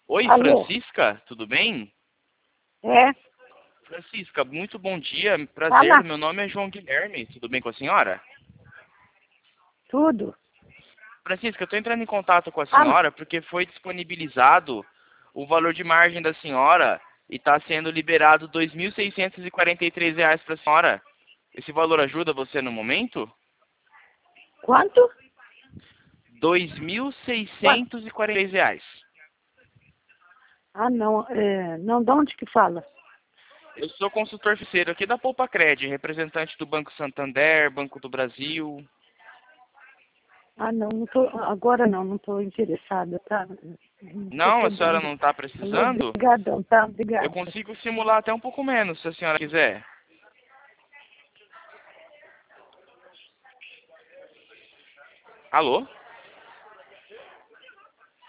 Oi, Alô? Francisca, tudo bem? É? Francisca, muito bom dia, prazer. Fala Meu nome é João Guilherme, tudo bem com a senhora? tudo. Francisca, eu estou entrando em contato com a Fala. senhora porque foi disponibilizado o valor de margem da senhora e está sendo liberado R$ 2.643 para a senhora. Esse valor ajuda você no momento? Quanto? R$ Quanto? 2.643. Ah, não. Não, de onde que fala? Eu sou consultor financeiro aqui da Poupa Cred, representante do Banco Santander, Banco do Brasil. Ah, não, não tô, agora não estou interessada, tá? Não estou Não, a senhora podendo. não está Alô, precisando? obrigadão, tá? Eu Obrigada. consigo simular até um pouco menos, se a senhora quiser. Alô?